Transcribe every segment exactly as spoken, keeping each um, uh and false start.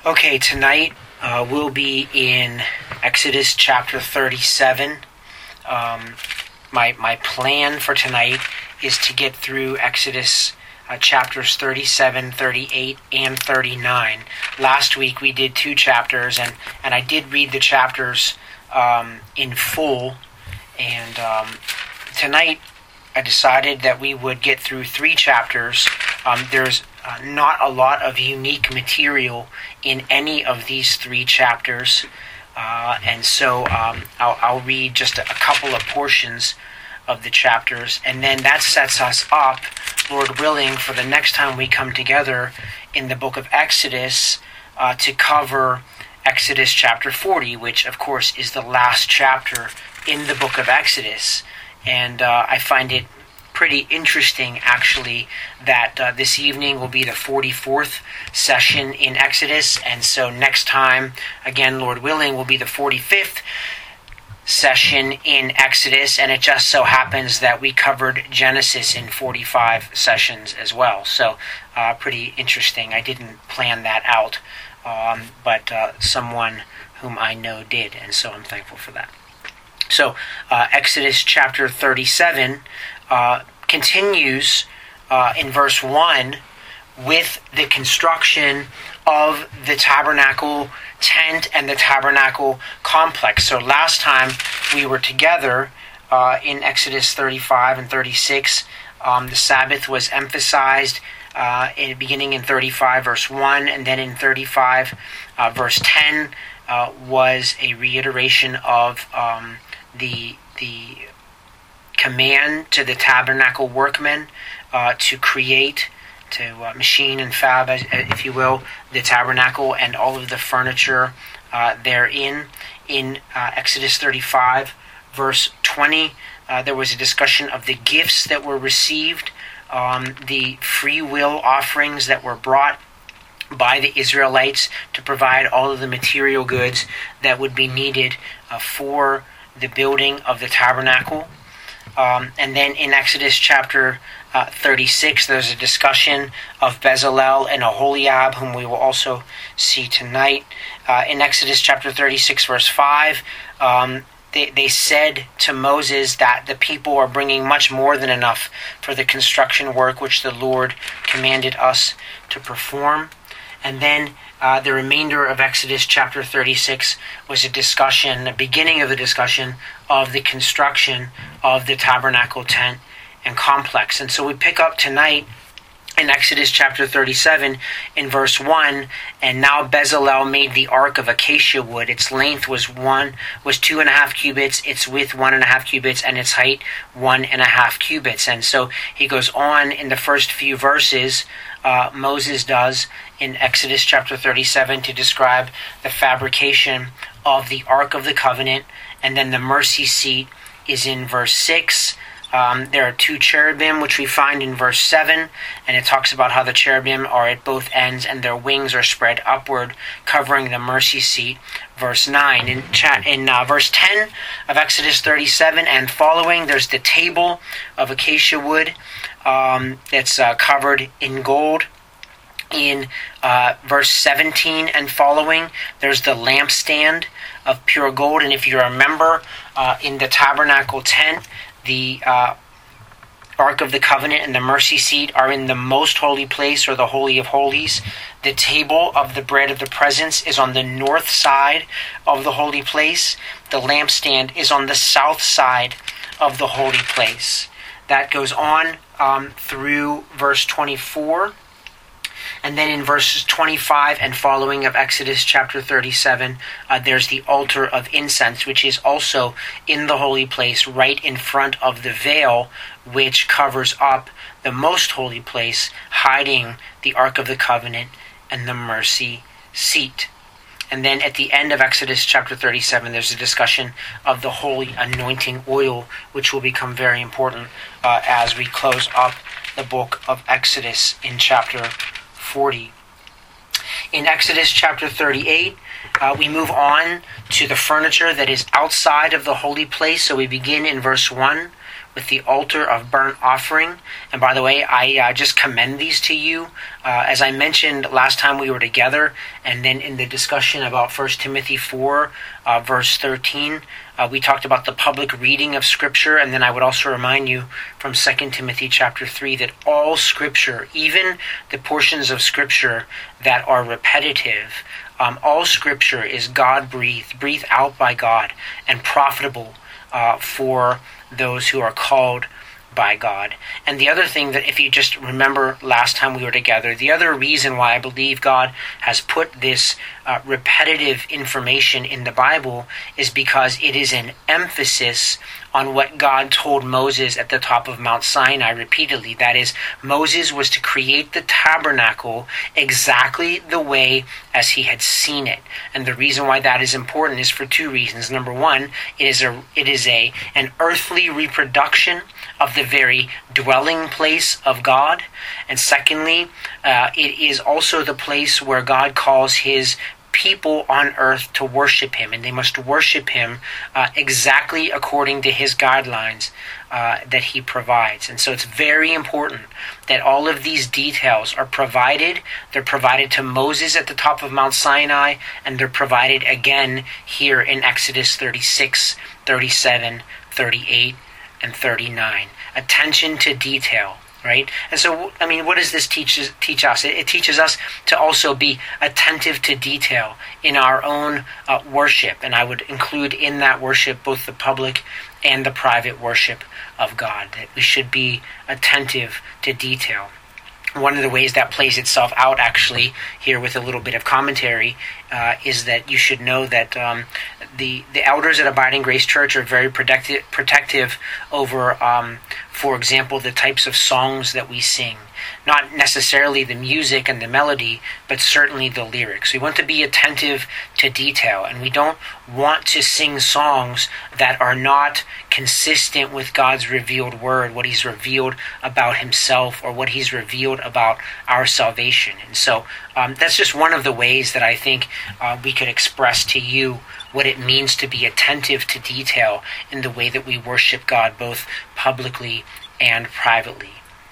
Okay, tonight uh, we'll be in Exodus chapter thirty-seven. Um, my my plan for tonight is to get through Exodus uh, chapters thirty-seven, thirty-eight, and thirty-nine. Last week we did two chapters, and, and I did read the chapters um, in full. And um, tonight I decided that we would get through three chapters. Um, there's uh, not a lot of unique material in any of these three chapters, uh, and so um, I'll, I'll read just a, a couple of portions of the chapters, and then that sets us up, Lord willing, for the next time we come together in the book of Exodus uh, to cover Exodus chapter forty, which of course is the last chapter in the book of Exodus. And uh, I find it pretty interesting, actually, that uh, this evening will be the forty-fourth session in Exodus, and so next time, again, Lord willing, will be the forty-fifth session in Exodus, and it just so happens that we covered Genesis in forty-five sessions as well. So, uh, pretty interesting. I didn't plan that out, um, but uh, someone whom I know did, and so I'm thankful for that. So, uh, Exodus chapter thirty-seven uh, continues uh, in verse one with the construction of the tabernacle tent and the tabernacle complex. So last time we were together uh, in Exodus thirty-five and thirty-six, um, the Sabbath was emphasized uh, in beginning in thirty-five verse one, and then in thirty-five uh, verse ten uh, was a reiteration of um, the the command to the tabernacle workmen uh, to create, to uh, machine and fab, as, if you will, the tabernacle and all of the furniture uh, therein. In uh, Exodus thirty-five, verse twenty, uh, there was a discussion of the gifts that were received, um, the free will offerings that were brought by the Israelites to provide all of the material goods that would be needed uh, for the building of the tabernacle. Um, and then in Exodus chapter uh, thirty-six, there's a discussion of Bezalel and Aholiab, whom we will also see tonight. Uh, in Exodus chapter thirty-six, verse five, um, they, they said to Moses that the people are bringing much more than enough for the construction work which the Lord commanded us to perform. And then uh, the remainder of Exodus chapter thirty-six was a discussion, the beginning of the discussion of the construction of the tabernacle tent and complex. And so we pick up tonight in Exodus chapter thirty-seven in verse one, and now Bezalel made the ark of acacia wood. Its length was one was two and a half cubits, its width one and a half cubits, and its height one and a half cubits. And so he goes on in the first few verses, uh, Moses does in Exodus chapter thirty-seven, to describe the fabrication of the Ark of the Covenant, and then the mercy seat is in verse six. Um, there are two cherubim, which we find in verse seven, and it talks about how the cherubim are at both ends and their wings are spread upward, covering the mercy seat, verse nine. In, cha- in uh, verse ten of Exodus thirty-seven and following, there's the table of acacia wood um, that's uh, covered in gold. In uh, verse seventeen and following, there's the lampstand of pure gold. And if you remember, uh, in the tabernacle tent, the uh, Ark of the Covenant and the mercy seat are in the most holy place, or the Holy of Holies. The table of the bread of the presence is on the north side of the holy place. The lampstand is on the south side of the holy place. That goes on um, through verse twenty-four. And then in verses twenty-five and following of Exodus chapter thirty-seven, uh, there's the altar of incense, which is also in the holy place, right in front of the veil, which covers up the most holy place, hiding the Ark of the Covenant and the mercy seat. And then at the end of Exodus chapter thirty-seven, there's a discussion of the holy anointing oil, which will become very important uh, as we close up the book of Exodus in chapter forty. In Exodus chapter thirty-eight, uh, we move on to the furniture that is outside of the holy place. So we begin in verse one with the altar of burnt offering. And by the way, I uh, just commend these to you. Uh, as I mentioned last time we were together, and then in the discussion about First Timothy four, uh, verse thirteen, uh, we talked about the public reading of Scripture. And then I would also remind you from Second Timothy chapter three that all Scripture, even the portions of Scripture that are repetitive, um, all Scripture is God-breathed, breathed out by God, and profitable uh, for those who are called by God. And the other thing that, if you just remember last time we were together, the other reason why I believe God has put this uh, repetitive information in the Bible is because it is an emphasis on what God told Moses at the top of Mount Sinai repeatedly. That is, Moses was to create the tabernacle exactly the way as he had seen it. And the reason why that is important is for two reasons. Number one, it is a it is a an earthly reproduction of the very dwelling place of God. And secondly, uh, it is also the place where God calls his people on earth to worship him, and they must worship him uh, exactly according to his guidelines uh, that he provides. And so it's very important that all of these details are provided. They're provided to Moses at the top of Mount Sinai, and they're provided again here in Exodus thirty-six, thirty-seven, thirty-eight, and thirty-nine. Attention to detail. Right? And so, I mean, what does this teach, teach us? It, it teaches us to also be attentive to detail in our own uh, worship. And I would include in that worship both the public and the private worship of God. That we should be attentive to detail. One of the ways that plays itself out, actually, here with a little bit of commentary, uh, is that you should know that um, the the elders at Abiding Grace Church are very protective protective over, um, for example, the types of songs that we sing. Not necessarily the music and the melody, but certainly the lyrics. We want to be attentive to detail, and we don't want to sing songs that are not consistent with God's revealed word, what he's revealed about himself, or what he's revealed about our salvation. And so um, that's just one of the ways that I think uh, we could express to you what it means to be attentive to detail in the way that we worship God, both publicly and privately.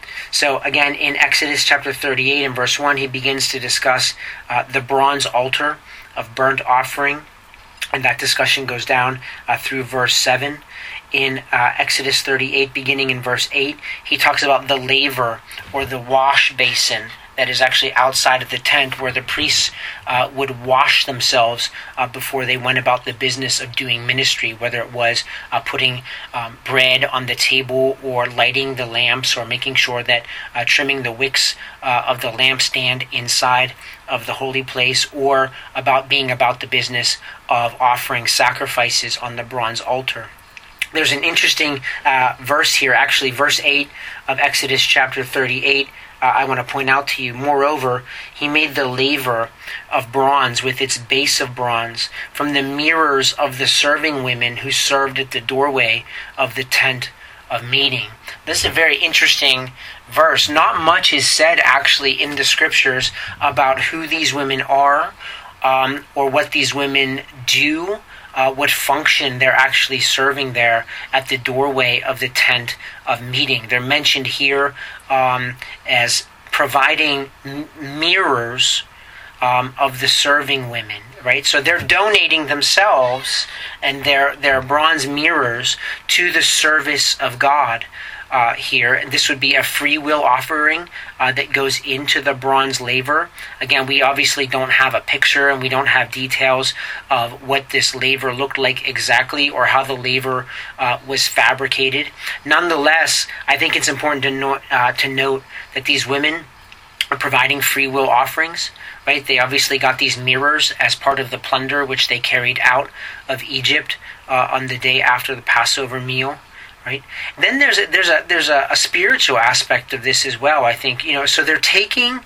So again, in Exodus chapter thirty-eight and verse one, he begins to discuss uh, the bronze altar of burnt offering. And that discussion goes down uh, through verse seven. In uh, Exodus thirty-eight, beginning in verse eight, he talks about the laver, or the wash basin, that is actually outside of the tent, where the priests uh, would wash themselves uh, before they went about the business of doing ministry, whether it was uh, putting um, bread on the table, or lighting the lamps, or making sure that uh, trimming the wicks uh, of the lampstand inside of the holy place, or about being about the business of offering sacrifices on the bronze altar. There's an interesting uh, verse here, actually, verse eight of Exodus chapter thirty-eight. Uh, I want to point out to you, moreover, he made the laver of bronze with its base of bronze from the mirrors of the serving women who served at the doorway of the tent of meeting. This is a very interesting verse. Not much is said, actually, in the scriptures about who these women are, um, or what these women do, Uh, what function they're actually serving there at the doorway of the tent of meeting. They're mentioned here um, as providing m- mirrors um, of the serving women, right? So they're donating themselves and their their bronze mirrors to the service of God. Uh, here, and this would be a free will offering uh, that goes into the bronze laver. Again, we obviously don't have a picture, and we don't have details of what this laver looked like exactly, or how the laver uh, was fabricated. Nonetheless, I think it's important to note uh, to note that these women are providing free will offerings. Right? They obviously got these mirrors as part of the plunder which they carried out of Egypt uh, on the day after the Passover meal. Right. Then there's a, there's a there's a, a spiritual aspect of this as well. I think, you know. So they're taking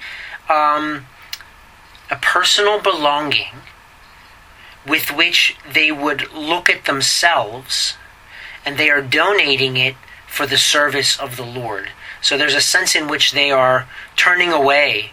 um, a personal belonging with which they would look at themselves, and they are donating it for the service of the Lord. So there's a sense in which they are turning away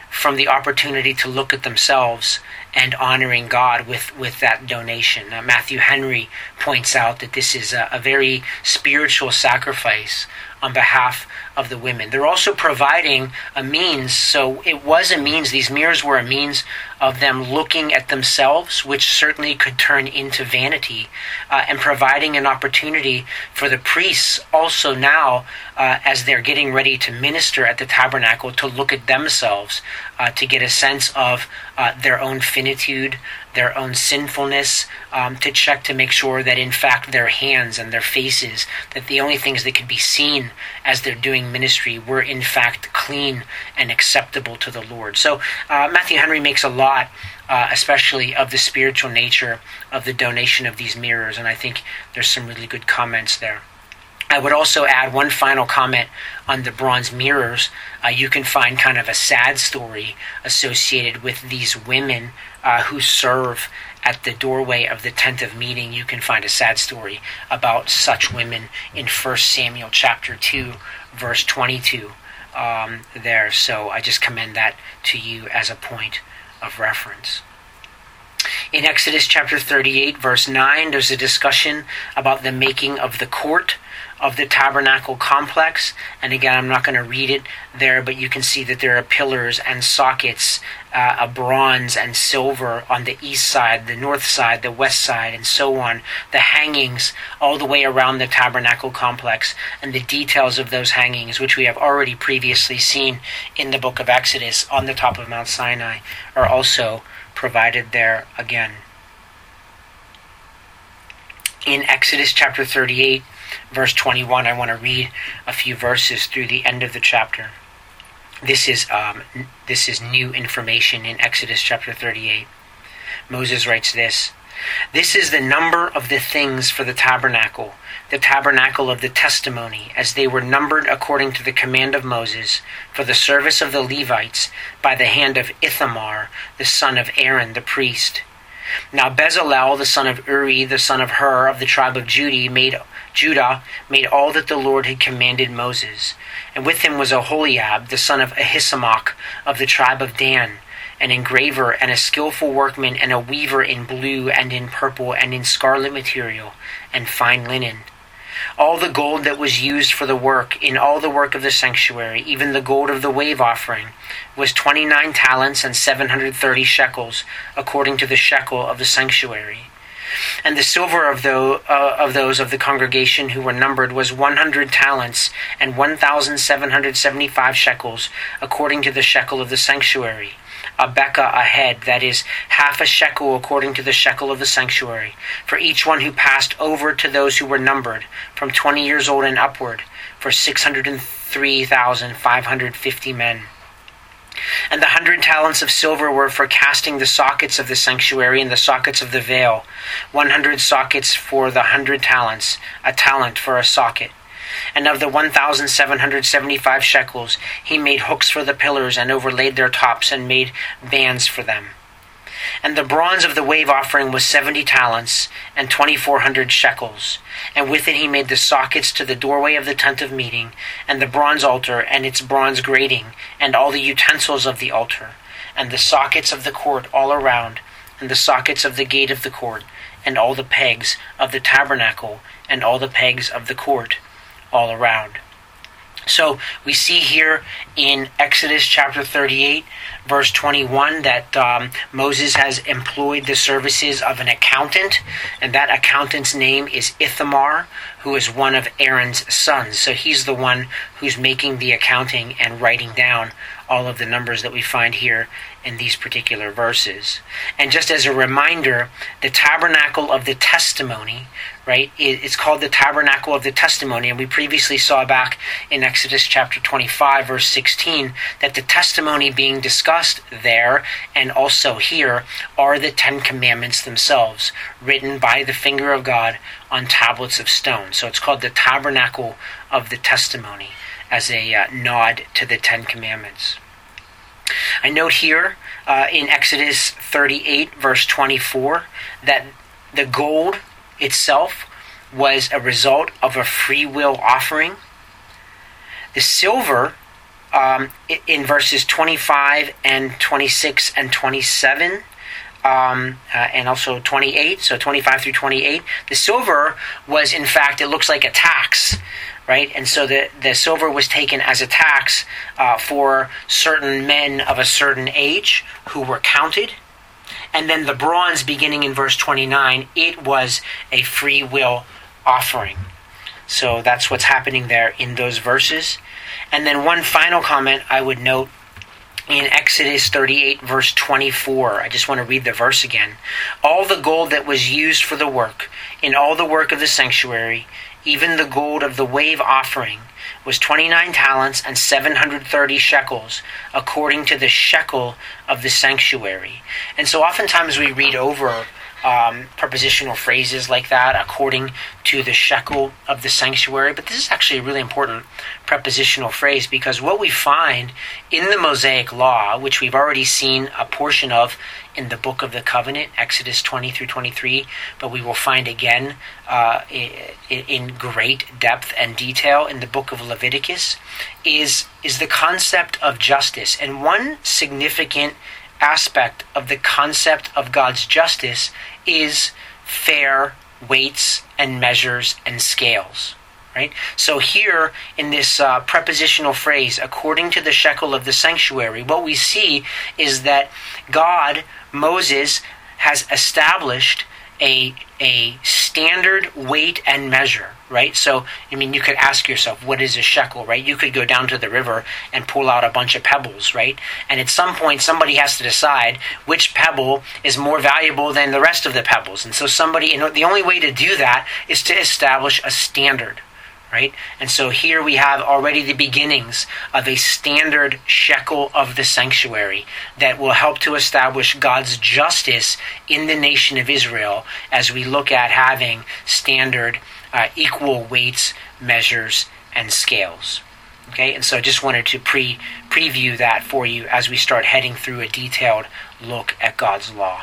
from the opportunity to look at themselves and honoring God with, with that donation. Uh, Matthew Henry points out that this is a, a very spiritual sacrifice on behalf of the women. They're also providing a means, so it was a means, these mirrors were a means of them looking at themselves, which certainly could turn into vanity, uh, and providing an opportunity for the priests also now, uh, as they're getting ready to minister at the tabernacle, to look at themselves, uh, to get a sense of uh, their own finitude, their own sinfulness, um, to check to make sure that in fact their hands and their faces, that the only things that could be seen as they're doing ministry were in fact clean and acceptable to the Lord. So uh, Matthew Henry makes a lot, uh, especially of the spiritual nature of the donation of these mirrors, and I think there's some really good comments there. I would also add one final comment on the bronze mirrors. Uh, you can find kind of a sad story associated with these women uh, who serve at the doorway of the tent of meeting. You can find a sad story about such women in First Samuel chapter two, verse twenty-two um, there. So I just commend that to you as a point of reference. In Exodus chapter thirty-eight, verse nine, there's a discussion about the making of the court of the tabernacle complex. And again, I'm not going to read it there, but you can see that there are pillars and sockets uh, of bronze and silver on the east side, the north side, the west side, and so on. The hangings all the way around the tabernacle complex, and the details of those hangings, which we have already previously seen in the book of Exodus on the top of Mount Sinai, are also provided there again. In Exodus chapter thirty-eight, verse twenty-one, I want to read a few verses through the end of the chapter. This is um, this is new information in Exodus chapter thirty-eight. Moses writes this: "This is the number of the things for the tabernacle, the tabernacle of the testimony, as they were numbered according to the command of Moses, for the service of the Levites, by the hand of Ithamar, the son of Aaron the priest. Now Bezalel, the son of Uri, the son of Hur, of the tribe of Judah, made Judah made all that the Lord had commanded Moses. And with him was Aholiab, the son of Ahisamach, of the tribe of Dan, an engraver and a skillful workman and a weaver in blue and in purple and in scarlet material and fine linen. All the gold that was used for the work, in all the work of the sanctuary, even the gold of the wave offering, was twenty-nine talents and seven hundred thirty shekels, according to the shekel of the sanctuary. And the silver of, the, uh, of those of the congregation who were numbered was one hundred talents and one thousand seven hundred seventy-five shekels, according to the shekel of the sanctuary. A beka a head, that is, half a shekel according to the shekel of the sanctuary, for each one who passed over to those who were numbered, from twenty years old and upward, for six hundred three thousand five hundred fifty men. And the hundred talents of silver were for casting the sockets of the sanctuary and the sockets of the veil, one hundred sockets for the hundred talents, a talent for a socket. And of the one thousand seven hundred seventy-five shekels, he made hooks for the pillars and overlaid their tops and made bands for them. And the bronze of the wave offering was seventy talents and twenty-four hundred shekels. And with it he made the sockets to the doorway of the tent of meeting, and the bronze altar and its bronze grating, and all the utensils of the altar, and the sockets of the court all around, and the sockets of the gate of the court, and all the pegs of the tabernacle, and all the pegs of the court all around. So we see here in Exodus chapter thirty-eight, verse twenty-one, that um, Moses has employed the services of an accountant, and that accountant's name is Ithamar, who is one of Aaron's sons. So he's the one who's making the accounting and writing down all of the numbers that we find here in these particular verses. And just as a reminder, the tabernacle of the testimony, right, it's called the tabernacle of the testimony, and we previously saw back in Exodus chapter twenty-five, verse sixteen, that the testimony being discussed there and also here are the Ten Commandments themselves, written by the finger of God on tablets of stone. So it's called the tabernacle of the testimony, as a uh, nod to the Ten Commandments. I note here uh, in Exodus thirty-eight, verse twenty-four, that the gold itself was a result of a free will offering. The silver um, in verses twenty-five and twenty-six and twenty-seven, um, uh, and also twenty-eight, so twenty-five through twenty-eight, the silver was, in fact, it looks like a tax, right? And so the, the silver was taken as a tax uh, for certain men of a certain age who were counted. And then the bronze, beginning in verse twenty-nine, it was a free will offering. So that's what's happening there in those verses. And then one final comment I would note in Exodus thirty-eight, verse twenty-four. I just want to read the verse again. All the gold that was used for the work, in all the work of the sanctuary, even the gold of the wave offering, was twenty-nine talents and seven hundred thirty shekels, according to the shekel of the sanctuary. And so oftentimes we read over um, prepositional phrases like that, according to the shekel of the sanctuary. But this is actually a really important prepositional phrase, because what we find in the Mosaic Law, which we've already seen a portion of in the Book of the Covenant, Exodus twenty through twenty-three, but we will find again uh, in great depth and detail in the Book of Leviticus, is, is the concept of justice. And one significant aspect of the concept of God's justice is fair weights and measures and scales. Right? So here in this uh, prepositional phrase, according to the shekel of the sanctuary, what we see is that God, Moses, has established a a standard weight and measure, right? So, I mean, you could ask yourself, what is a shekel, right? You could go down to the river and pull out a bunch of pebbles, right? And at some point, somebody has to decide which pebble is more valuable than the rest of the pebbles. And so somebody, you know, the only way to do that is to establish a standard, right? And so here we have already the beginnings of a standard shekel of the sanctuary that will help to establish God's justice in the nation of Israel as we look at having standard uh, equal weights, measures, and scales. Okay, and so I just wanted to pre preview that for you as we start heading through a detailed look at God's law.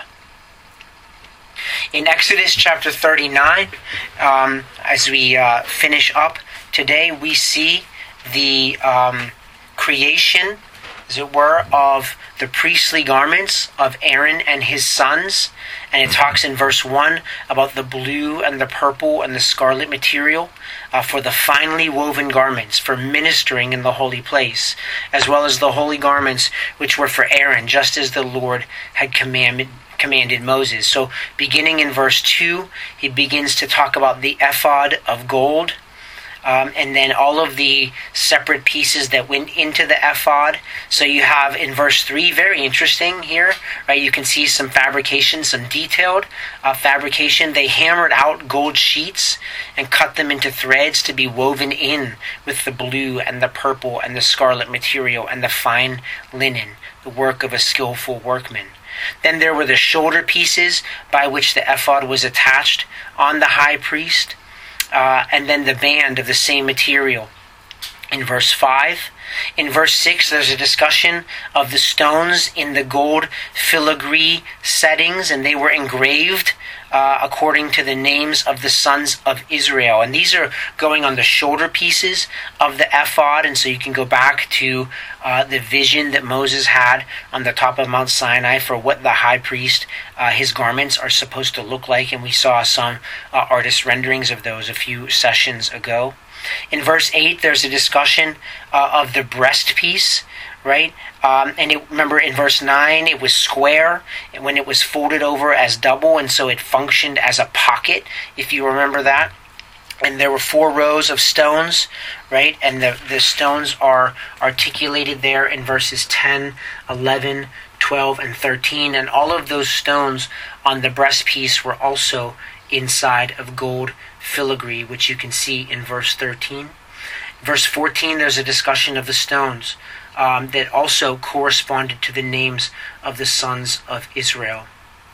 In Exodus chapter thirty-nine, um, as we uh, finish up today, we see the um, creation, as it were, of the priestly garments of Aaron and his sons. And it talks in verse one about the blue and the purple and the scarlet material uh, for the finely woven garments for ministering in the holy place, as well as the holy garments which were for Aaron, just as the Lord had commanded commanded Moses. So beginning in verse two, he begins to talk about the ephod of gold, um, and then all of the separate pieces that went into the ephod. So you have in verse three, very interesting here, right? You can see some fabrication, some detailed uh, fabrication. They hammered out gold sheets and cut them into threads to be woven in with the blue and the purple and the scarlet material and the fine linen, the work of a skillful workman. Then there were the shoulder pieces by which the ephod was attached on the high priest, uh, and then the band of the same material in verse five. In verse six, there's a discussion of the stones in the gold filigree settings, and they were engraved uh, according to the names of the sons of Israel. And these are going on the shoulder pieces of the ephod, and so you can go back to uh, the vision that Moses had on the top of Mount Sinai for what the high priest, uh, his garments are supposed to look like, and we saw some uh, artist renderings of those a few sessions ago. In verse eight, there's a discussion uh, of the breast piece, right? Um, and it, remember in verse nine, it was square when it was folded over as double, and so it functioned as a pocket, if you remember that. And there were four rows of stones, right? And the, the stones are articulated there in verses ten, eleven, twelve, and thirteen. And all of those stones on the breastpiece were also inside of gold filigree, which you can see in verse thirteen. Verse fourteen, there's a discussion of the stones um, that also corresponded to the names of the sons of Israel.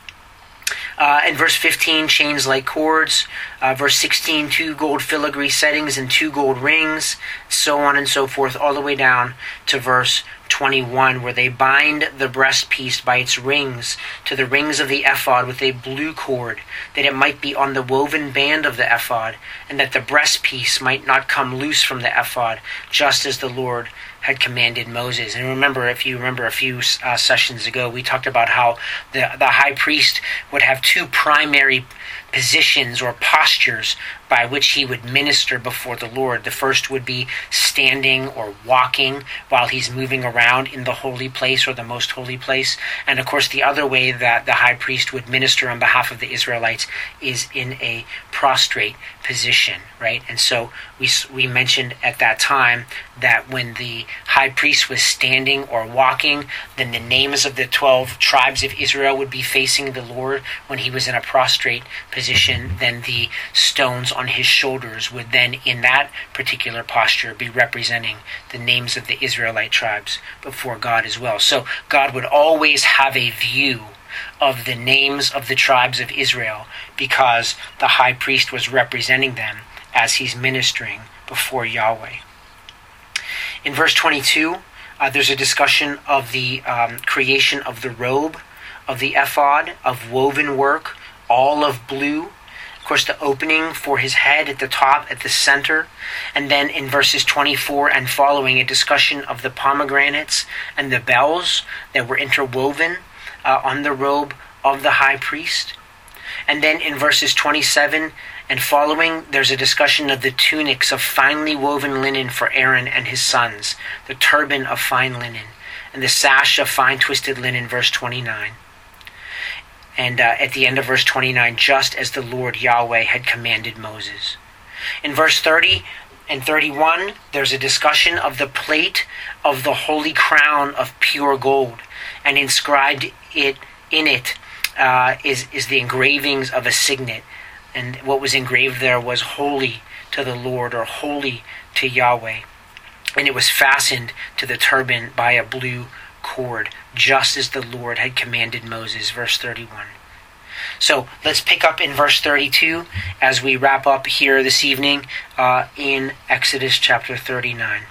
Uh, in verse fifteen, chains like cords. Uh, verse sixteen, two gold filigree settings and two gold rings, so on and so forth, all the way down to verse twenty-one, where they bind the breastpiece by its rings to the rings of the ephod with a blue cord, that it might be on the woven band of the ephod, and that the breastpiece might not come loose from the ephod, just as the Lord had commanded Moses. And remember, if you remember a few uh, sessions ago, we talked about how the, the high priest would have two primary positions or postures by which he would minister before the Lord. The first would be standing or walking while he's moving around in the holy place or the most holy place. And of course, the other way that the high priest would minister on behalf of the Israelites is in a prostrate position, right? And so we we mentioned at that time that when the high priest was standing or walking, then the names of the twelve tribes of Israel would be facing the Lord. When he was in a prostrate position, then the stones on his shoulders would then, in that particular posture, be representing the names of the Israelite tribes before God as well. So God would always have a view of the names of the tribes of Israel because the high priest was representing them as he's ministering before Yahweh. In verse twenty-two, uh, there's a discussion of the um, creation of the robe, of the ephod, of woven work, all of blue. Of course, the opening for his head at the top, at the center. And then in verses twenty-four and following, a discussion of the pomegranates and the bells that were interwoven uh, on the robe of the high priest. And then in verses twenty-seven and following, there's a discussion of the tunics of finely woven linen for Aaron and his sons, the turban of fine linen, and the sash of fine twisted linen, verse twenty-nine. And uh, at the end of verse twenty-nine, just as the Lord Yahweh had commanded Moses. In verse thirty and thirty-one, there's a discussion of the plate of the holy crown of pure gold, and inscribed it in it uh, is, is the engravings of a signet. And what was engraved there was holy to the Lord, or holy to Yahweh. And it was fastened to the turban by a blue cord, just as the Lord had commanded Moses, verse thirty-one. So let's pick up in verse thirty-two as we wrap up here this evening uh, in Exodus chapter thirty-nine.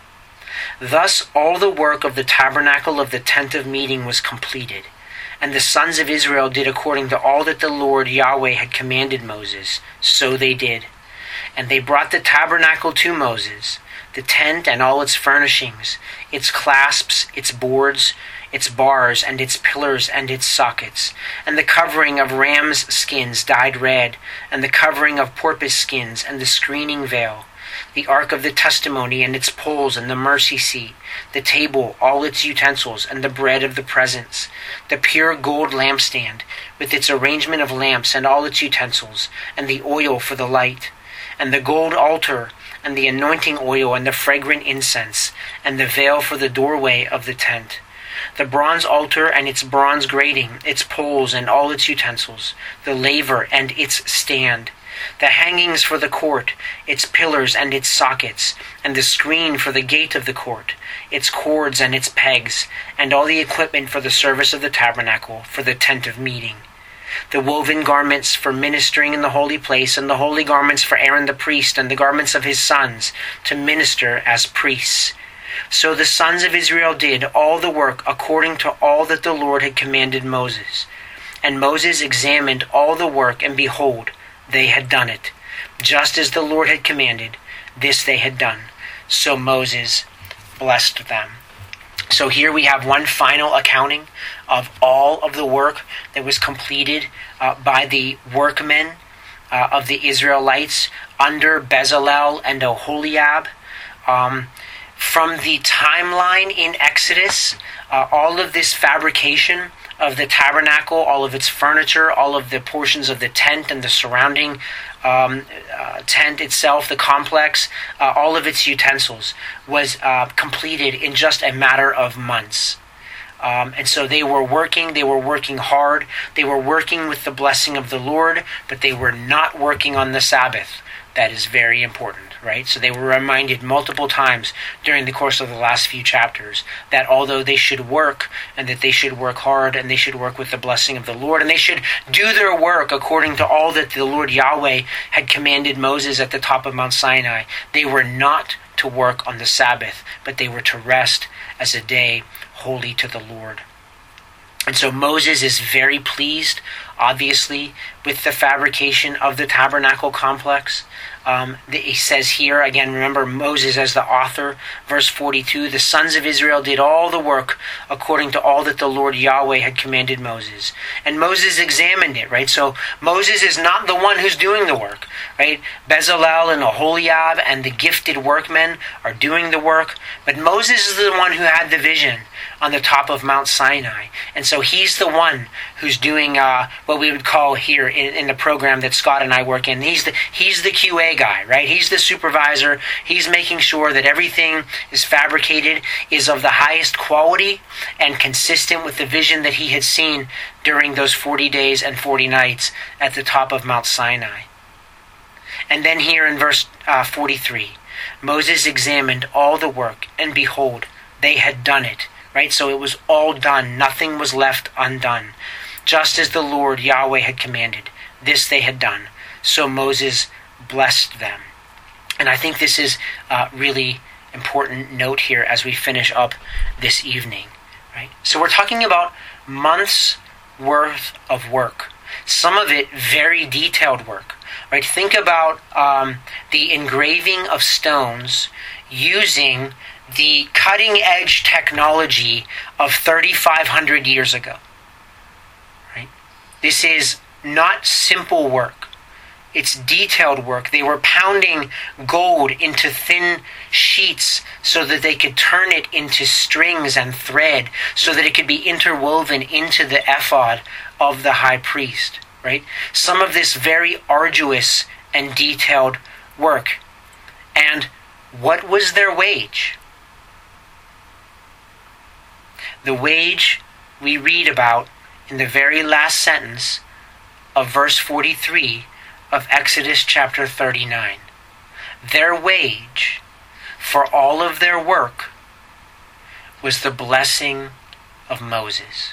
Thus all the work of the tabernacle of the tent of meeting was completed, and the sons of Israel did according to all that the Lord Yahweh had commanded Moses. So they did. And they brought the tabernacle to Moses, the tent and all its furnishings, its clasps, its boards, its bars, and its pillars, and its sockets, and the covering of ram's skins dyed red, and the covering of porpoise skins, and the screening veil, the ark of the testimony and its poles, and the mercy seat, the table, all its utensils, and the bread of the presence, the pure gold lampstand, with its arrangement of lamps and all its utensils, and the oil for the light, and the gold altar, and the anointing oil, and the fragrant incense, and the veil for the doorway of the tent, the bronze altar and its bronze grating, its poles and all its utensils, the laver and its stand, the hangings for the court, its pillars and its sockets, and the screen for the gate of the court, its cords and its pegs, and all the equipment for the service of the tabernacle, for the tent of meeting, the woven garments for ministering in the holy place, and the holy garments for Aaron the priest, and the garments of his sons to minister as priests. So the sons of Israel did all the work according to all that the Lord had commanded Moses. And Moses examined all the work, and behold, they had done it. Just as the Lord had commanded, this they had done. So Moses blessed them. So here we have one final accounting of all of the work that was completed uh, by the workmen uh, of the Israelites under Bezalel and Oholiab. Um, from the timeline in Exodus, uh, all of this fabrication of the tabernacle, all of its furniture, all of the portions of the tent and the surrounding um, uh, tent itself, the complex, uh, all of its utensils, was uh, completed in just a matter of months. Um, and so they were working, they were working hard, they were working with the blessing of the Lord, but they were not working on the Sabbath. That is very important, right? So they were reminded multiple times during the course of the last few chapters that although they should work, and that they should work hard, and they should work with the blessing of the Lord, and they should do their work according to all that the Lord Yahweh had commanded Moses at the top of Mount Sinai, they were not to work on the Sabbath, but they were to rest as a day holy to the Lord. And so Moses is very pleased obviously, with the fabrication of the tabernacle complex. Um, it says here, again, remember Moses as the author, verse forty-two, the sons of Israel did all the work according to all that the Lord Yahweh had commanded Moses. And Moses examined it, right? So Moses is not the one who's doing the work, right? Bezalel and Aholiab and the gifted workmen are doing the work, but Moses is the one who had the vision on the top of Mount Sinai. And so he's the one who's doing uh, what we would call here in, in the program that Scott and I work in. He's the, he's the Q A guy, right? He's the supervisor. He's making sure that everything is fabricated, is of the highest quality, and consistent with the vision that he had seen during those forty days and forty nights at the top of Mount Sinai. And then here in verse uh, forty-three, Moses examined all the work, and behold, they had done it. Right? So it was all done. Nothing was left undone. Just as the Lord Yahweh had commanded, this they had done. So Moses blessed them. And I think this is a really important note here as we finish up this evening. Right? So we're talking about months worth of work. Some of it very detailed work. Right? Think about um, the engraving of stones using the cutting-edge technology of thirty-five hundred years ago. Right? This is not simple work. It's detailed work. They were pounding gold into thin sheets so that they could turn it into strings and thread so that it could be interwoven into the ephod of the high priest. Right? Some of this very arduous and detailed work. And what was their wage? The wage we read about in the very last sentence of verse forty-three of Exodus chapter thirty-nine. Their wage for all of their work was the blessing of Moses.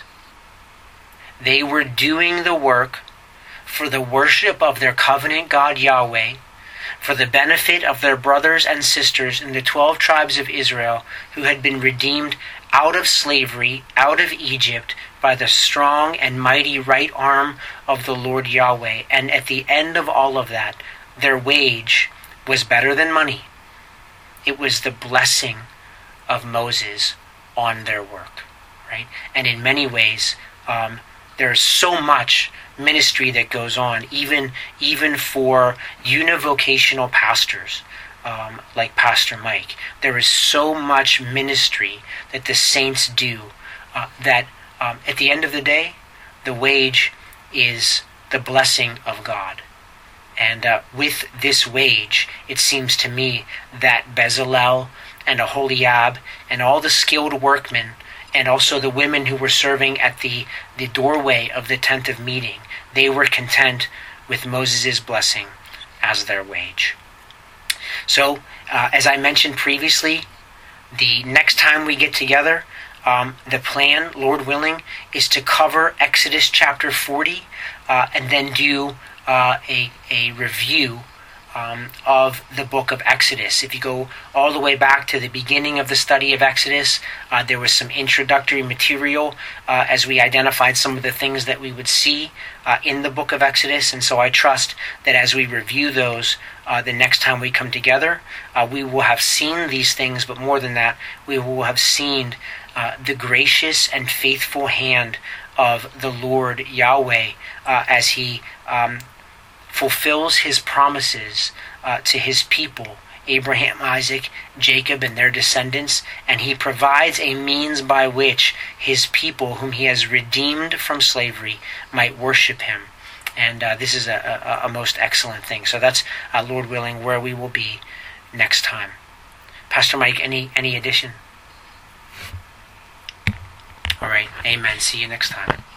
They were doing the work for the worship of their covenant God Yahweh, for the benefit of their brothers and sisters in the twelve tribes of Israel who had been redeemed out of slavery, out of Egypt, by the strong and mighty right arm of the Lord Yahweh. And at the end of all of that, their wage was better than money. It was the blessing of Moses on their work, right? And in many ways, um, there's so much ministry that goes on, even even for univocational pastors. Um, like Pastor Mike. There is so much ministry that the saints do uh, that um, at the end of the day, the wage is the blessing of God. And uh, with this wage, it seems to me that Bezalel and Aholiab and all the skilled workmen and also the women who were serving at the, the doorway of the tent of meeting, they were content with Moses' blessing as their wage. So, uh, as I mentioned previously, the next time we get together, um, the plan, Lord willing, is to cover Exodus chapter forty uh, and then do uh, a, a review um, of the book of Exodus. If you go all the way back to the beginning of the study of Exodus, uh, there was some introductory material uh, as we identified some of the things that we would see uh, in the book of Exodus. And so I trust that as we review those, Uh, the next time we come together, uh, we will have seen these things, but more than that, we will have seen uh, the gracious and faithful hand of the Lord Yahweh uh, as he um, fulfills his promises uh, to his people, Abraham, Isaac, Jacob, and their descendants, and he provides a means by which his people, whom he has redeemed from slavery, might worship him. And uh, this is a, a, a most excellent thing. So that's, uh, Lord willing, where we will be next time. Pastor Mike, any, any addition? All right. Amen. See you next time.